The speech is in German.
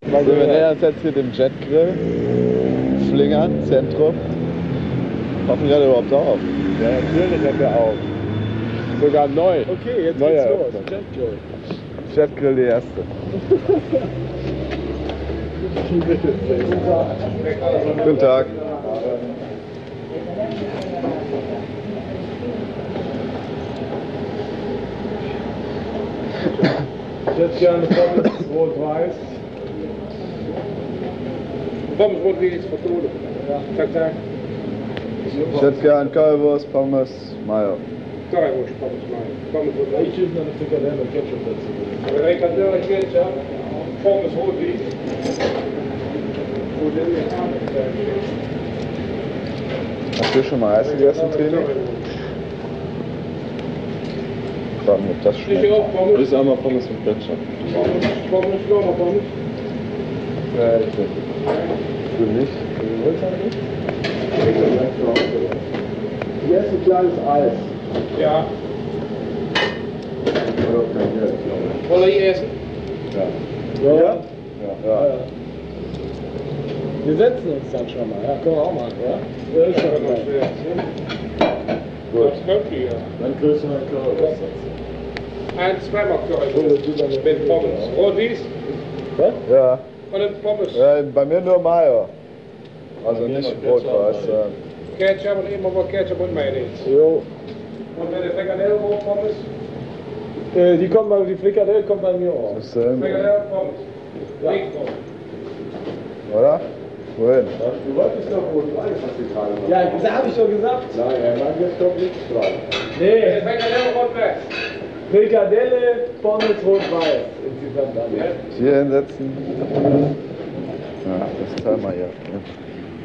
So, wir nähern uns jetzt hier dem Jetgrill. Flingern, Zentrum. Hoffen wir überhaupt auf. Ja, natürlich hat er auf. Sogar neu. Okay, jetzt Neuer geht's los. Eröffnung. Jetgrill. Jetgrill die erste. Guten Tag. Ich hätte gerne Pommes rot-weiß. Pommes rot wie jetzt vertonen. Ja. Zack, zack. Ich hätte gern Currywurst, Pommes, Mayo. Currywurst, Pommes rein. Pommes rot Ich schieße noch eine Frikadelle mit Ketchup dazu. Aber wenn ich das höre, ich jetzt, ja. Pommes rot wie. Hast du schon mal Eis gegessen, Training? Frag mich, ob das Ich schmeckt. auch Pommes. Ist einmal Pommes mit Ketchup. Pommes, nochmal Pommes. Ja, ich denke. Du nicht? Hier ist ein kleines Eis. Ja. Oder kein Geld, glaube ich. Wollen wir essen? Ja? Ja. Ja. Wir setzen uns dann schon mal. Ja, können wir auch machen, ja? Ja, ist schon Das geil. Gut. könnt ihr. Dann grüßen wir den Currywurst. Zweimal Currywurst. Mit Pommes. Rotis Was? Ja. und Pommes. Bei mir nur Mayo. Also Bei mir nicht noch rot-weiß. Ketchup und immer mal Ketchup und Mayonnaise. Jo. Und wenn der Frikadelle rot Pommes, Die Frikadelle kommt bei mir auch. Ist Frikadelle Pommes. Ja. Nicht Pommes. oder? Wohin? Du wolltest doch rot-weiß, hast du gerade noch. Ja, das habe ich schon gesagt. Nein, er meint jetzt kommt nichts dran. Der Nee, Frikadelle rot-weiß. Frikadelle, Pommes rot-weiß. Insgesamt alles. Hier hinsetzen. Ja, das teilen wir hier.